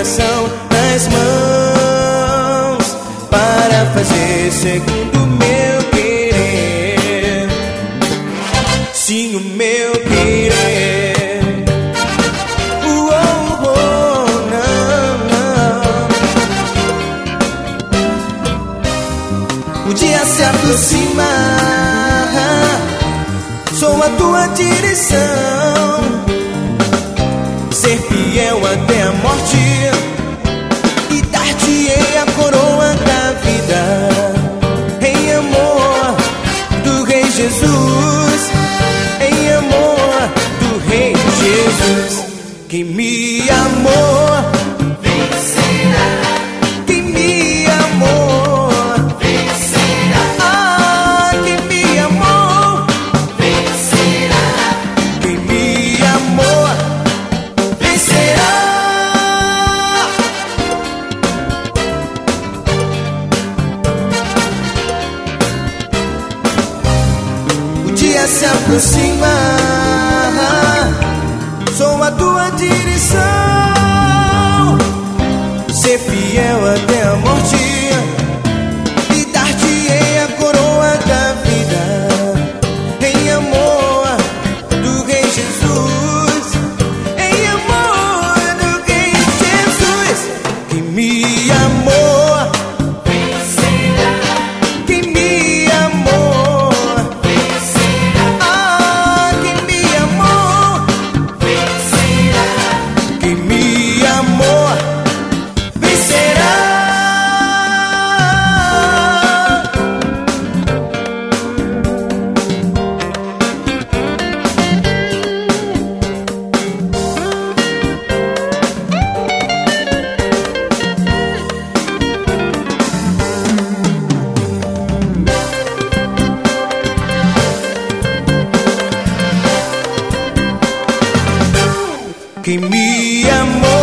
coração nas mãos para fazer segundo o meu querer. Sim, o meu querer. Não. O dia se aproxima, sou a tua direção. Ser fiel até a morte e dar-te-ei a coroa da vida. Em amor do Rei Jesus, em amor do Rei Jesus. Quem me amou vencerá. Quem me amou vencerá. Ah, quem me amou vencerá. Quem me amou vencerá. O dia se aproxima, sou a tua direção. Ser fiel até a morte e dar-te-ei a coroa da vida. Em amor do Rei Jesus, em amor do Rei Jesus. Quem me amou vencerá. Quem me amou vencerá. Ah, quem me amou vencerá. Quem me amou vencerá. Quem me amou